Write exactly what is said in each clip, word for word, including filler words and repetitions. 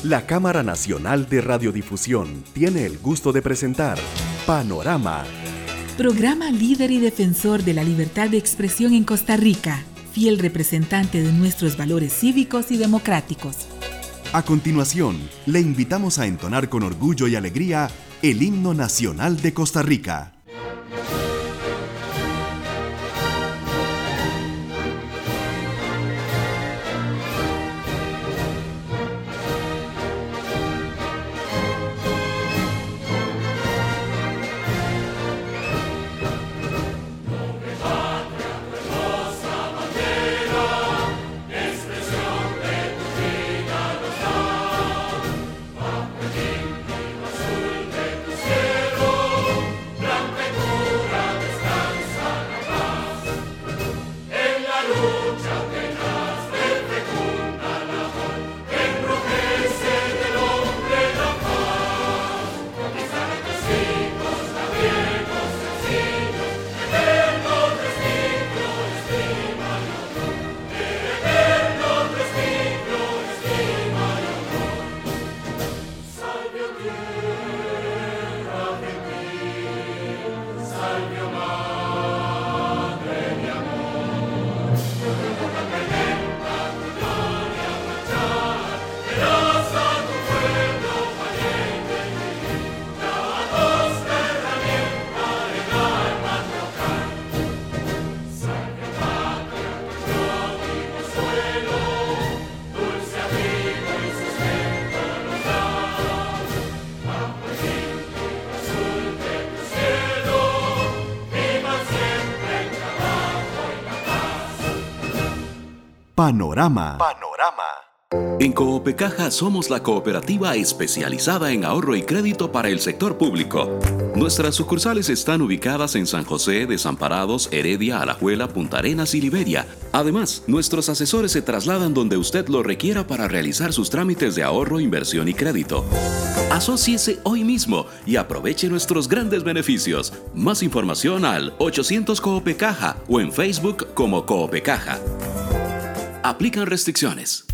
La Cámara Nacional de Radiodifusión tiene el gusto de presentar Panorama. Programa líder y defensor de la libertad de expresión en Costa Rica, fiel representante de nuestros valores cívicos y democráticos. A continuación, le invitamos a entonar con orgullo y alegría el himno nacional de Costa Rica. Panorama. Panorama. En Coopecaja somos la cooperativa especializada en ahorro y crédito para el sector público. Nuestras sucursales están ubicadas en San José, Desamparados, Heredia, Alajuela, Punta Arenas y Liberia. Además, nuestros asesores se trasladan donde usted lo requiera para realizar sus trámites de ahorro, inversión y crédito. Asóciese hoy mismo y aproveche nuestros grandes beneficios. Más información al ochocientos Coopecaja o en Facebook como Coopecaja. Aplican restricciones.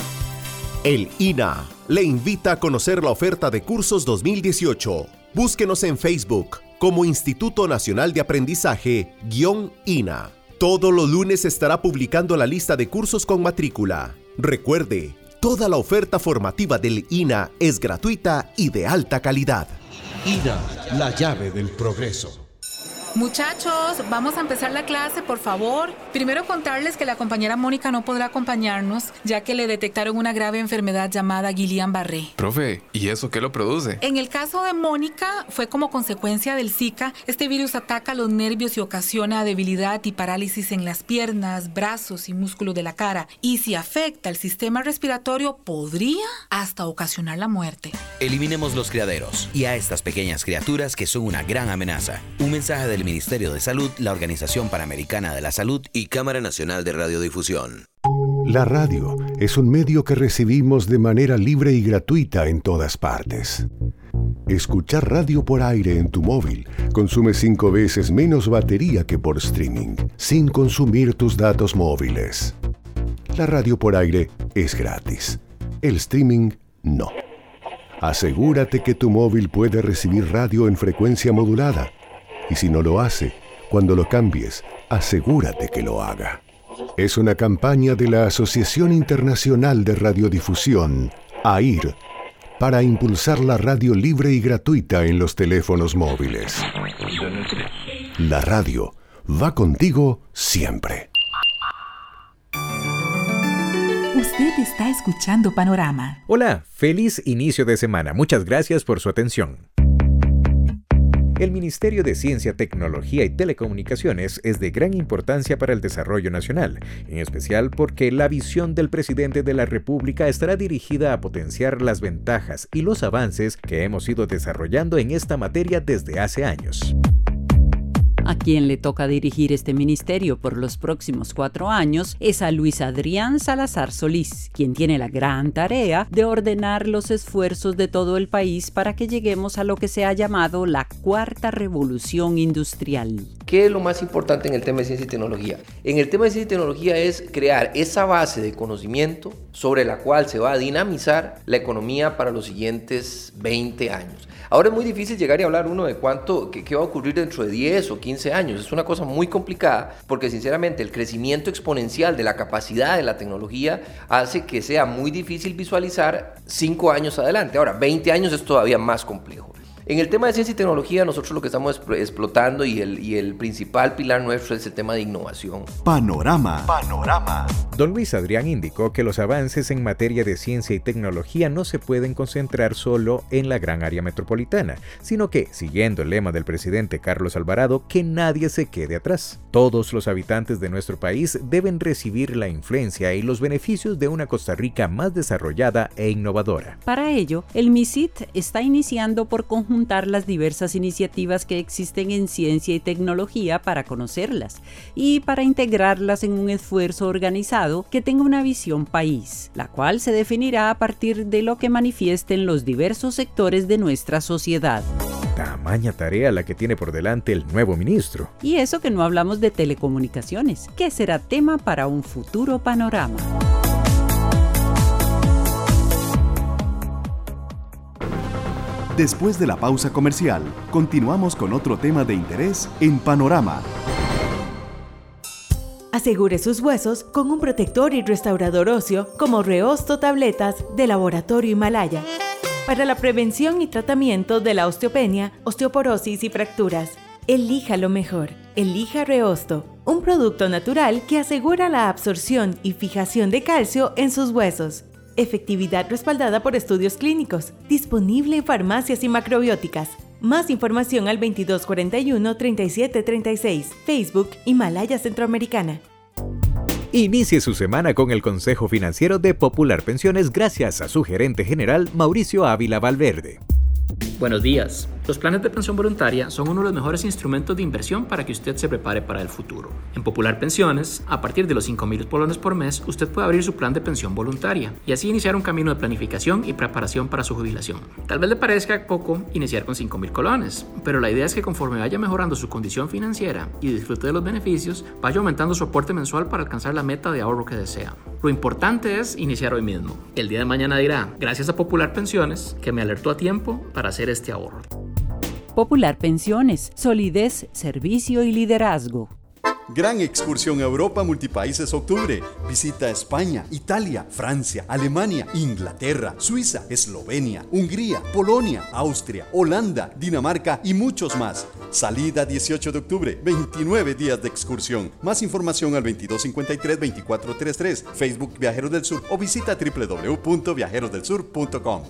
El I N A le invita a conocer la oferta de cursos dos mil dieciocho. Búsquenos en Facebook como Instituto Nacional de Aprendizaje I N A. Todos los lunes estará publicando la lista de cursos con matrícula. Recuerde, toda la oferta formativa del I N A es gratuita y de alta calidad. I N A, la llave del progreso. Muchachos, vamos a empezar la clase, por favor. Primero contarles que la compañera Mónica no podrá acompañarnos, ya que le detectaron una grave enfermedad llamada Guillain-Barré. Profe, ¿y eso qué lo produce? En el caso de Mónica, fue como consecuencia del Zika. Este virus ataca los nervios y ocasiona debilidad y parálisis en las piernas, brazos y músculos de la cara. Y si afecta el sistema respiratorio, podría hasta ocasionar la muerte. Eliminemos los criaderos y a estas pequeñas criaturas que son una gran amenaza. Un mensaje del Ministerio de Salud, la Organización Panamericana de la Salud y Cámara Nacional de Radiodifusión. La radio es un medio que recibimos de manera libre y gratuita en todas partes. Escuchar radio por aire en tu móvil consume cinco veces menos batería que por streaming, sin consumir tus datos móviles. La radio por aire es gratis. El streaming no. Asegúrate que tu móvil puede recibir radio en frecuencia modulada. Y si no lo hace, cuando lo cambies, asegúrate que lo haga. Es una campaña de la Asociación Internacional de Radiodifusión, A I R, para impulsar la radio libre y gratuita en los teléfonos móviles. La radio va contigo siempre. Usted está escuchando Panorama. Hola, feliz inicio de semana. Muchas gracias por su atención. El Ministerio de Ciencia, Tecnología y Telecomunicaciones es de gran importancia para el desarrollo nacional, en especial porque la visión del presidente de la República estará dirigida a potenciar las ventajas y los avances que hemos ido desarrollando en esta materia desde hace años. A quien le toca dirigir este ministerio por los próximos cuatro años es a Luis Adrián Salazar Solís, quien tiene la gran tarea de ordenar los esfuerzos de todo el país para que lleguemos a lo que se ha llamado la cuarta revolución industrial. ¿Qué es lo más importante en el tema de ciencia y tecnología? En el tema de ciencia y tecnología es crear esa base de conocimiento sobre la cual se va a dinamizar la economía para los siguientes veinte años. Ahora es muy difícil llegar y hablar uno de cuánto, qué, qué va a ocurrir dentro de diez o quince años. Es una cosa muy complicada porque sinceramente el crecimiento exponencial de la capacidad de la tecnología hace que sea muy difícil visualizar cinco años adelante. Ahora, veinte años es todavía más complejo. En el tema de ciencia y tecnología, nosotros lo que estamos explotando y el, y el principal pilar nuestro es el tema de innovación. Panorama. Panorama. Don Luis Adrián indicó que los avances en materia de ciencia y tecnología no se pueden concentrar solo en la gran área metropolitana, sino que, siguiendo el lema del presidente Carlos Alvarado, que nadie se quede atrás. Todos los habitantes de nuestro país deben recibir la influencia y los beneficios de una Costa Rica más desarrollada e innovadora. Para ello, el MISIT está iniciando por conjuntar las diversas iniciativas que existen en ciencia y tecnología para conocerlas y para integrarlas en un esfuerzo organizado que tenga una visión país, la cual se definirá a partir de lo que manifiesten los diversos sectores de nuestra sociedad. Tamaña tarea la que tiene por delante el nuevo ministro. Y eso que no hablamos de telecomunicaciones, que será tema para un futuro panorama. Después de la pausa comercial, continuamos con otro tema de interés en Panorama. Asegure sus huesos con un protector y restaurador óseo como Reosto Tabletas de Laboratorio Himalaya para la prevención y tratamiento de la osteopenia, osteoporosis y fracturas. Elija lo mejor. Elija Reosto, un producto natural que asegura la absorción y fijación de calcio en sus huesos. Efectividad respaldada por estudios clínicos. Disponible en farmacias y macrobióticas. Más información al veintidós cuarenta y uno, treinta y siete treinta y seis. Facebook Himalaya Centroamericana. Inicie su semana con el consejo financiero de Popular Pensiones gracias a su gerente general Mauricio Ávila Valverde. Buenos días. Los planes de pensión voluntaria son uno de los mejores instrumentos de inversión para que usted se prepare para el futuro. En Popular Pensiones, a partir de los cinco mil colones por mes, usted puede abrir su plan de pensión voluntaria y así iniciar un camino de planificación y preparación para su jubilación. Tal vez le parezca poco iniciar con cinco mil colones, pero la idea es que conforme vaya mejorando su condición financiera y disfrute de los beneficios, vaya aumentando su aporte mensual para alcanzar la meta de ahorro que desea. Lo importante es iniciar hoy mismo. El día de mañana dirá, gracias a Popular Pensiones, que me alertó a tiempo para hacer este ahorro. Popular Pensiones, solidez, servicio y liderazgo. Gran excursión a Europa Multipaíses Octubre. Visita España, Italia, Francia, Alemania, Inglaterra, Suiza, Eslovenia, Hungría, Polonia, Austria, Holanda, Dinamarca y muchos más. Salida dieciocho de octubre, veintinueve días de excursión. Más información al veintidós cincuenta y tres, veinticuatro treinta y tres, Facebook Viajeros del Sur o visita doble u doble u doble u punto viajeros del sur punto com.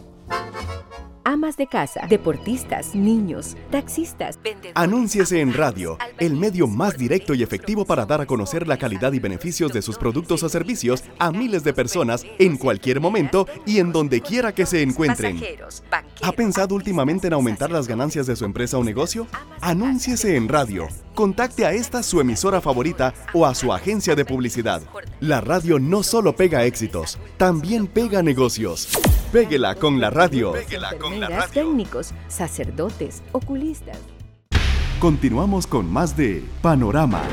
Amas de casa, deportistas, niños, taxistas, vendedores. Anúnciese en radio, el medio más directo y efectivo para dar a conocer la calidad y beneficios de sus productos o servicios a miles de personas en cualquier momento y en donde quiera que se encuentren. ¿Ha pensado últimamente en aumentar las ganancias de su empresa o negocio? Anúnciese en radio. Contacte a esta su emisora favorita o a su agencia de publicidad. La radio no solo pega éxitos, también pega negocios. Péguela con la radio. Péguela con la radio. Técnicos, sacerdotes, oculistas. Continuamos con más de Panorama.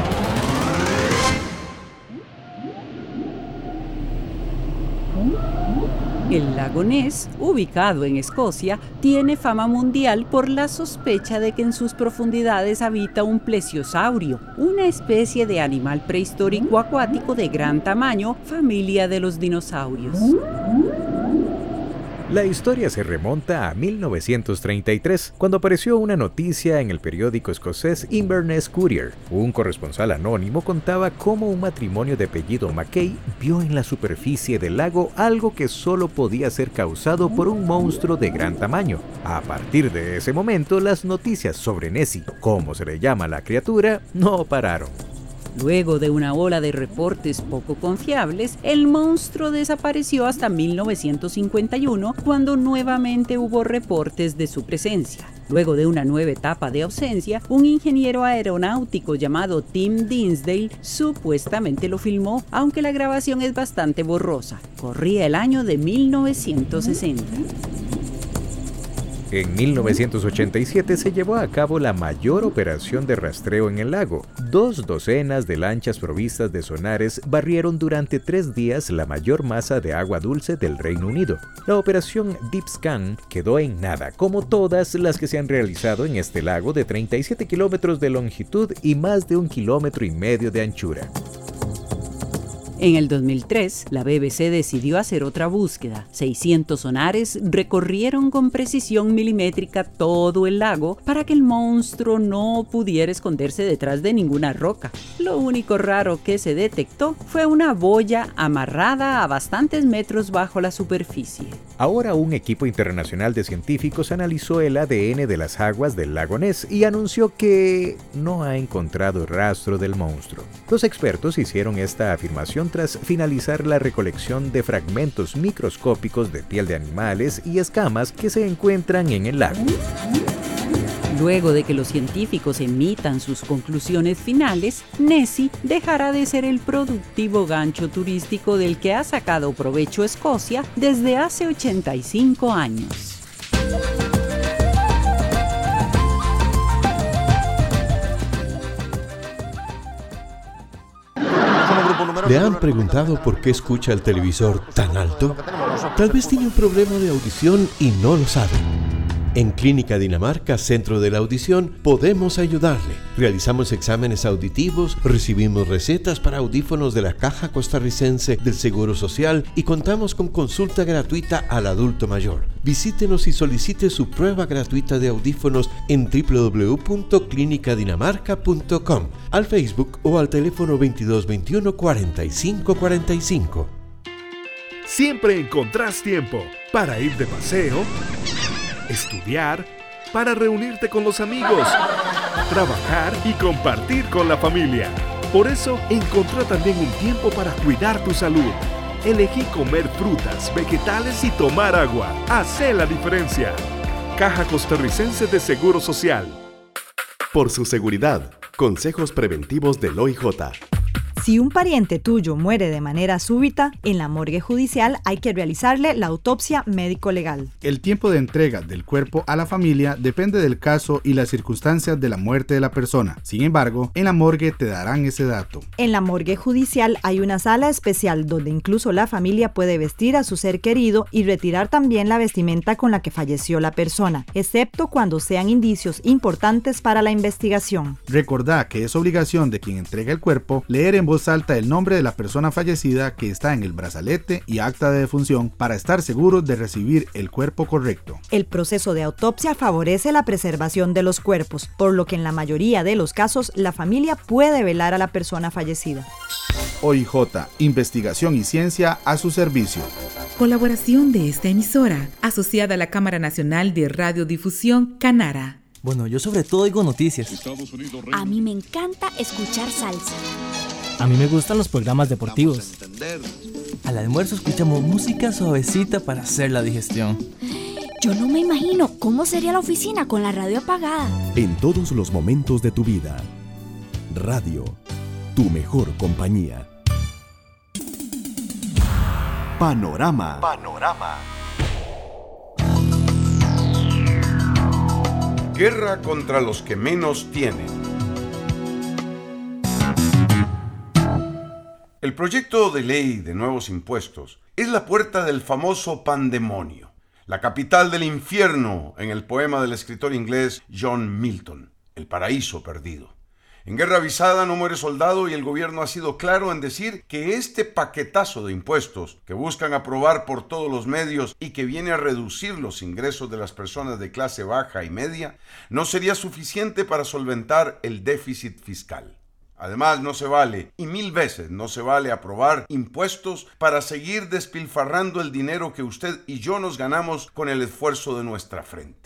El lago Ness, ubicado en Escocia, tiene fama mundial por la sospecha de que en sus profundidades habita un plesiosaurio, una especie de animal prehistórico acuático de gran tamaño, familia de los dinosaurios. La historia se remonta a mil novecientos treinta y tres, cuando apareció una noticia en el periódico escocés Inverness Courier. Un corresponsal anónimo contaba cómo un matrimonio de apellido Mackay vio en la superficie del lago algo que solo podía ser causado por un monstruo de gran tamaño. A partir de ese momento, las noticias sobre Nessie, como se le llama a la criatura, no pararon. Luego de una ola de reportes poco confiables, el monstruo desapareció hasta mil novecientos cincuenta y uno, cuando nuevamente hubo reportes de su presencia. Luego de una nueva etapa de ausencia, un ingeniero aeronáutico llamado Tim Dinsdale supuestamente lo filmó, aunque la grabación es bastante borrosa. Corría el año de mil novecientos sesenta. En mil novecientos ochenta y siete se llevó a cabo la mayor operación de rastreo en el lago. Dos docenas de lanchas provistas de sonares barrieron durante tres días la mayor masa de agua dulce del Reino Unido. La operación Deep Scan quedó en nada, como todas las que se han realizado en este lago de treinta y siete kilómetros de longitud y más de un kilómetro y medio de anchura. En el dos mil tres, la B B C decidió hacer otra búsqueda. seiscientos sonares recorrieron con precisión milimétrica todo el lago para que el monstruo no pudiera esconderse detrás de ninguna roca. Lo único raro que se detectó fue una boya amarrada a bastantes metros bajo la superficie. Ahora un equipo internacional de científicos analizó el A D N de las aguas del lago Ness y anunció que no ha encontrado rastro del monstruo. Los expertos hicieron esta afirmación tras finalizar la recolección de fragmentos microscópicos de piel de animales y escamas que se encuentran en el lago. Luego de que los científicos emitan sus conclusiones finales, Nessie dejará de ser el productivo gancho turístico del que ha sacado provecho Escocia desde hace ochenta y cinco años. ¿Le han preguntado por qué escucha el televisor tan alto? Tal vez tiene un problema de audición y no lo sabe. En Clínica Dinamarca, Centro de la Audición, podemos ayudarle. Realizamos exámenes auditivos, recibimos recetas para audífonos de la Caja Costarricense del Seguro Social y contamos con consulta gratuita al adulto mayor. Visítenos y solicite su prueba gratuita de audífonos en doble u doble u doble u punto clínica dinamarca punto com, al Facebook o al teléfono veintidós veintiuno cuarenta y cinco cuarenta y cinco. Siempre encontrás tiempo para ir de paseo, estudiar, para reunirte con los amigos, trabajar y compartir con la familia. Por eso, encontrá también un tiempo para cuidar tu salud. Elegí comer frutas, vegetales y tomar agua. Hacé la diferencia. Caja Costarricense de Seguro Social. Por su seguridad, consejos preventivos del O I J. Si un pariente tuyo muere de manera súbita, en la morgue judicial hay que realizarle la autopsia médico-legal. El tiempo de entrega del cuerpo a la familia depende del caso y las circunstancias de la muerte de la persona. Sin embargo, en la morgue te darán ese dato. En la morgue judicial hay una sala especial donde incluso la familia puede vestir a su ser querido y retirar también la vestimenta con la que falleció la persona, excepto cuando sean indicios importantes para la investigación. Recordá que es obligación de quien entrega el cuerpo leer en voz alta el nombre de la persona fallecida que está en el brazalete y acta de defunción para estar seguros de recibir el cuerpo correcto. El proceso de autopsia favorece la preservación de los cuerpos, por lo que en la mayoría de los casos la familia puede velar a la persona fallecida. O I J, investigación y ciencia a su servicio. Colaboración de esta emisora, asociada a la Cámara Nacional de Radiodifusión, Canara. Bueno, yo sobre todo oigo noticias. A mí me encanta escuchar salsa. A mí me gustan los programas deportivos. Al almuerzo escuchamos música suavecita para hacer la digestión. Yo no me imagino cómo sería la oficina con la radio apagada. En todos los momentos de tu vida. Radio, tu mejor compañía. Panorama. Panorama. Guerra contra los que menos tienen. El proyecto de ley de nuevos impuestos es la puerta del famoso pandemonio, la capital del infierno en el poema del escritor inglés John Milton, El paraíso perdido. En Guerra Avisada no muere soldado y el gobierno ha sido claro en decir que este paquetazo de impuestos que buscan aprobar por todos los medios y que viene a reducir los ingresos de las personas de clase baja y media no sería suficiente para solventar el déficit fiscal. Además, no se vale, y mil veces no se vale aprobar impuestos para seguir despilfarrando el dinero que usted y yo nos ganamos con el esfuerzo de nuestra frente.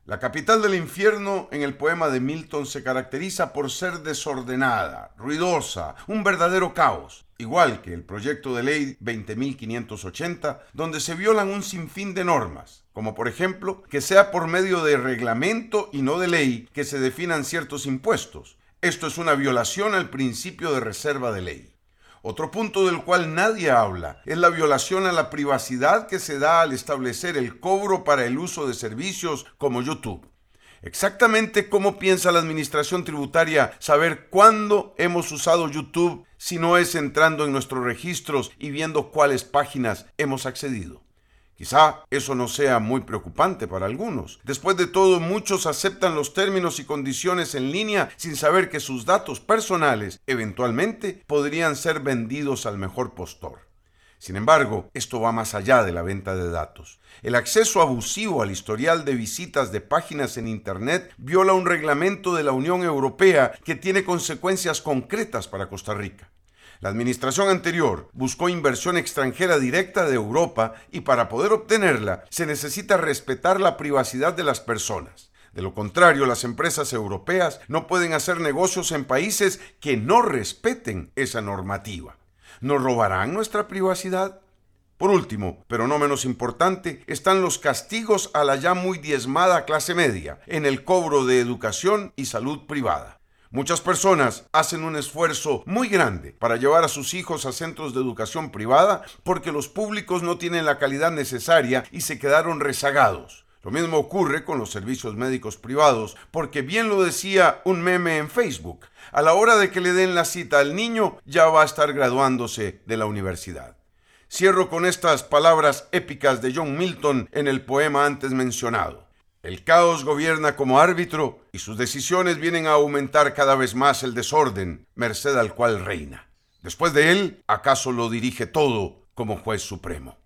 La capital del infierno en el poema de Milton se caracteriza por ser desordenada, ruidosa, un verdadero caos, igual que el proyecto de ley veinte mil quinientos ochenta, donde se violan un sinfín de normas, como por ejemplo que sea por medio de reglamento y no de ley que se definan ciertos impuestos. Esto es una violación al principio de reserva de ley. Otro punto del cual nadie habla es la violación a la privacidad que se da al establecer el cobro para el uso de servicios como YouTube. Exactamente cómo piensa la administración tributaria saber cuándo hemos usado YouTube si no es entrando en nuestros registros y viendo cuáles páginas hemos accedido. Quizá eso no sea muy preocupante para algunos. Después de todo, muchos aceptan los términos y condiciones en línea sin saber que sus datos personales eventualmente podrían ser vendidos al mejor postor. Sin embargo, esto va más allá de la venta de datos. El acceso abusivo al historial de visitas de páginas en Internet viola un reglamento de la Unión Europea que tiene consecuencias concretas para Costa Rica. La administración anterior buscó inversión extranjera directa de Europa y para poder obtenerla se necesita respetar la privacidad de las personas. De lo contrario, las empresas europeas no pueden hacer negocios en países que no respeten esa normativa. ¿Nos robarán nuestra privacidad? Por último, pero no menos importante, están los castigos a la ya muy diezmada clase media en el cobro de educación y salud privada. Muchas personas hacen un esfuerzo muy grande para llevar a sus hijos a centros de educación privada porque los públicos no tienen la calidad necesaria y se quedaron rezagados. Lo mismo ocurre con los servicios médicos privados, porque bien lo decía un meme en Facebook, a la hora de que le den la cita al niño ya va a estar graduándose de la universidad. Cierro con estas palabras épicas de John Milton en el poema antes mencionado. El caos gobierna como árbitro y sus decisiones vienen a aumentar cada vez más el desorden, merced al cual reina. Después de él, ¿acaso lo dirige todo como juez supremo?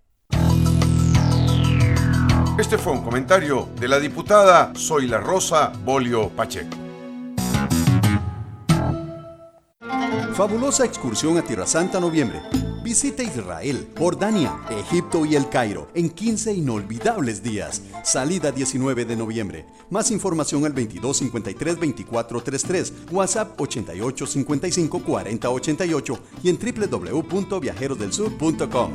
Este fue un comentario de la diputada Zoila Rosa Bolio Pacheco. Fabulosa excursión a Tierra Santa noviembre. Visita Israel, Jordania, Egipto y El Cairo en quince inolvidables días. Salida diecinueve de noviembre. Más información al veintidós cincuenta y tres veinticuatro treinta y tres, WhatsApp ochenta y ocho cincuenta y cinco cuarenta ochenta y ocho y en doble u doble u doble u punto viajeros del sur punto com.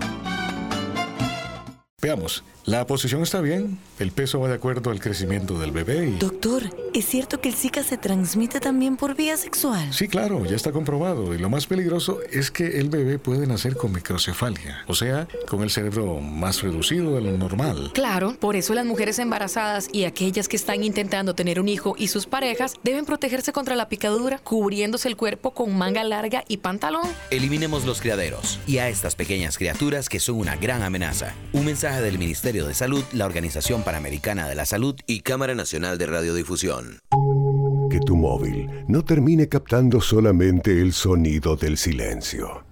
Veamos, la posición está bien, el peso va de acuerdo al crecimiento del bebé y... Doctor, ¿es cierto que el Zika se transmite también por vía sexual? Sí, claro, ya está comprobado. Y lo más peligroso es que el bebé puede nacer con microcefalia, o sea, con el cerebro más reducido de lo normal. Claro, por eso las mujeres embarazadas y aquellas que están intentando tener un hijo y sus parejas deben protegerse contra la picadura, cubriéndose el cuerpo con manga larga y pantalón. Eliminemos los criaderos y a estas pequeñas criaturas que son una gran amenaza. Un mensaje del Ministerio de Salud, la Organización Panamericana de la Salud y Cámara Nacional de Radiodifusión. Que tu móvil no termine captando solamente el sonido del silencio.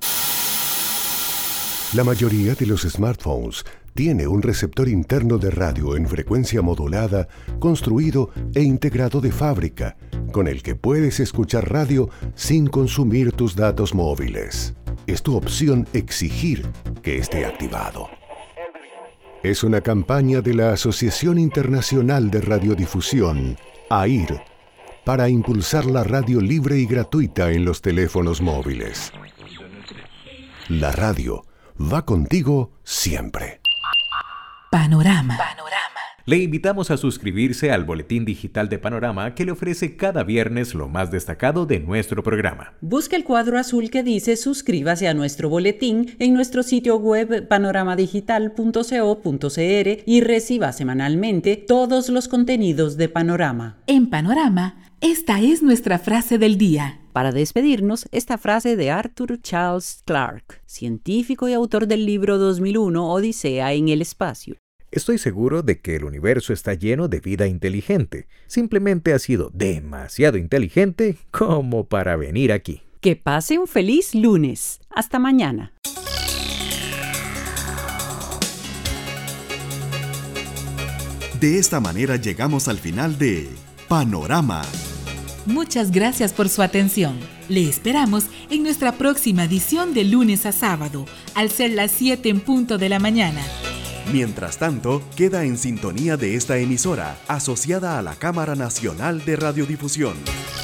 La mayoría de los smartphones tiene un receptor interno de radio en frecuencia modulada construido e integrado de fábrica, con el que puedes escuchar radio sin consumir tus datos móviles. Es tu opción exigir que esté activado. Es una campaña de la Asociación Internacional de Radiodifusión, A I R, para impulsar la radio libre y gratuita en los teléfonos móviles. La radio va contigo siempre. Panorama. Le invitamos a suscribirse al boletín digital de Panorama que le ofrece cada viernes lo más destacado de nuestro programa. Busque el cuadro azul que dice suscríbase a nuestro boletín en nuestro sitio web panorama digital punto co punto cr y reciba semanalmente todos los contenidos de Panorama. En Panorama, esta es nuestra frase del día. Para despedirnos, esta frase de Arthur Charles Clarke, científico y autor del libro dos mil uno, Odisea en el espacio. Estoy seguro de que el universo está lleno de vida inteligente. Simplemente ha sido demasiado inteligente como para venir aquí. Que pase un feliz lunes. Hasta mañana. De esta manera llegamos al final de Panorama. Muchas gracias por su atención. Le esperamos en nuestra próxima edición de lunes a sábado, al ser las siete en punto de la mañana. Mientras tanto, queda en sintonía de esta emisora, asociada a la Cámara Nacional de Radiodifusión.